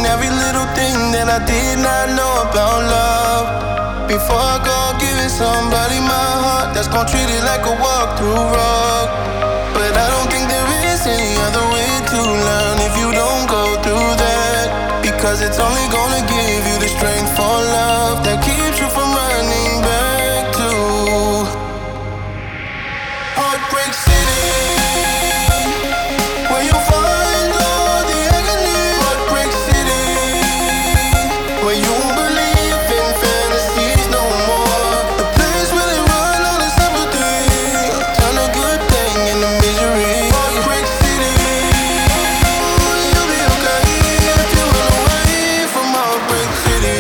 every little thing that I did not know about love. Before I go giving somebody my heart, that's gon' treat it like a walk-through rug. But I don't think there is any other way to learn if you don't go through that. Because it's only gonna give you the strength for love that keeps you from running back to Heartbreak City, where you find all the agony. Heartbreak City, where you won't believe in fantasies no more. The place where they run on a sympathy, turn a good thing into misery. Heartbreak City, you'll be okay if you run away from Heartbreak City.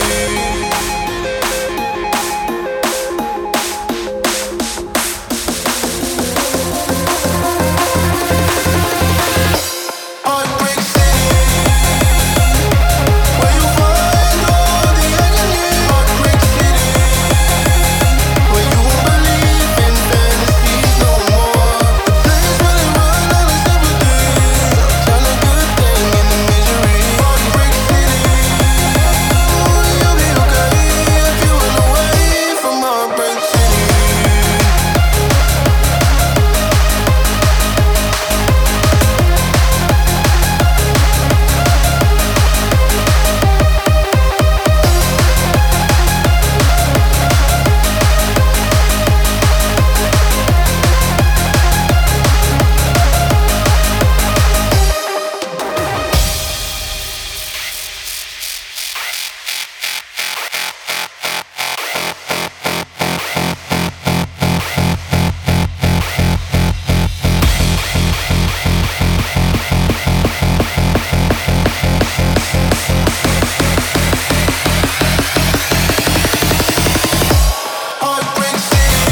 Heartbreak City, where you find all the agony. Heartbreak City, where you won't believe in fantasies no more. The place where they run on a sympathy, turn a good thing into misery. Heartbreak City, you'll be okay if you run away from Heartbreak City. Heartbreak City,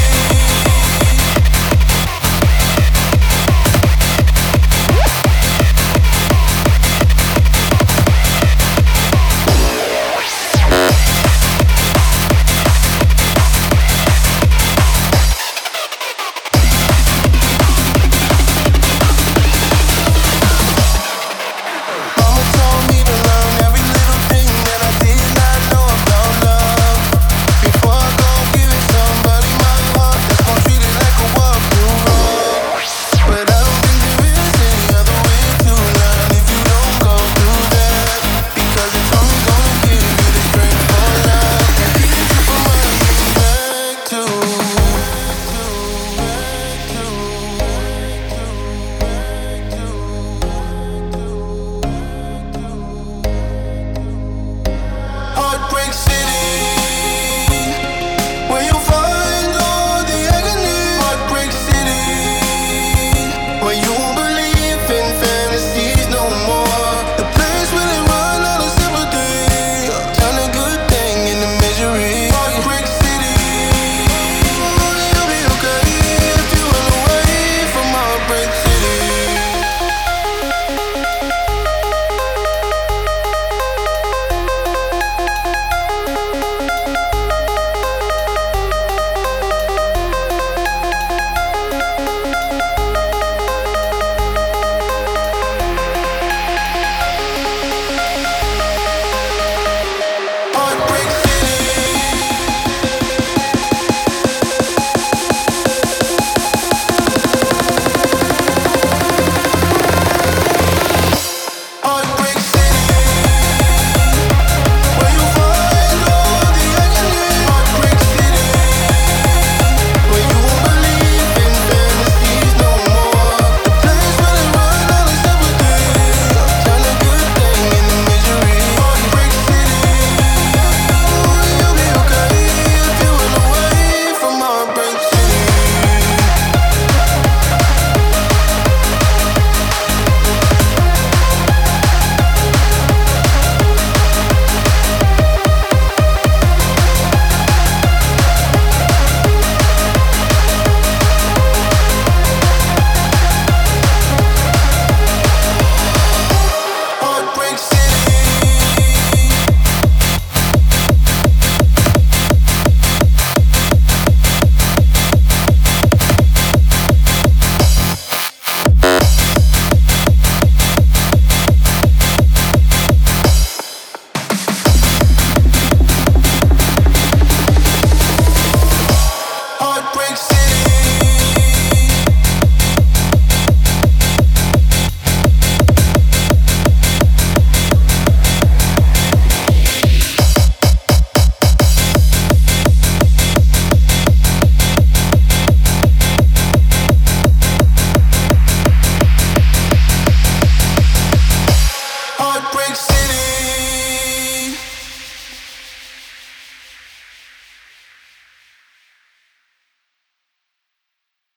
Mama told me to learn every little thing that I did not know about love. Before I go giving somebody my heart, that's gon' treat it like a walk-through rug. But I don't think there is any other way to learn if you don't go through that. Because it's only gonna give you the strength for love that keeps you from running back to Heartbreak City, where you find all the agony. Heartbreak City, where you won't believe in fantasies no more. The place where they run out of sympathy, turn a good thing into misery. Heartbreak City, you'll be okay if you run away from Heartbreak City.